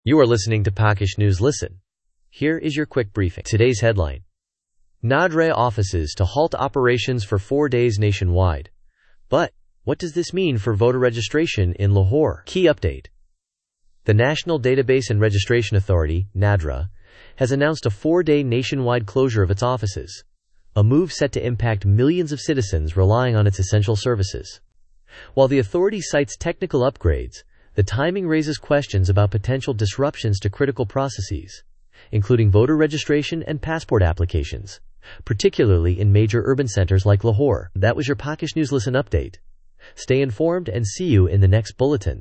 You are listening to Pakish News Listen. Here is your quick briefing. Today's headline: NADRA offices to halt operations for 4 days nationwide. But what does this mean for voter registration in Lahore? Key update. The National Database and Registration Authority, NADRA, has announced a 4-day nationwide closure of its offices, a move set to impact millions of citizens relying on its essential services. While the authority cites technical upgrades, the timing raises questions about potential disruptions to critical processes, including voter registration and passport applications, particularly in major urban centers like Lahore. That was your Pakish News Listen update. Stay informed and see you in the next bulletin.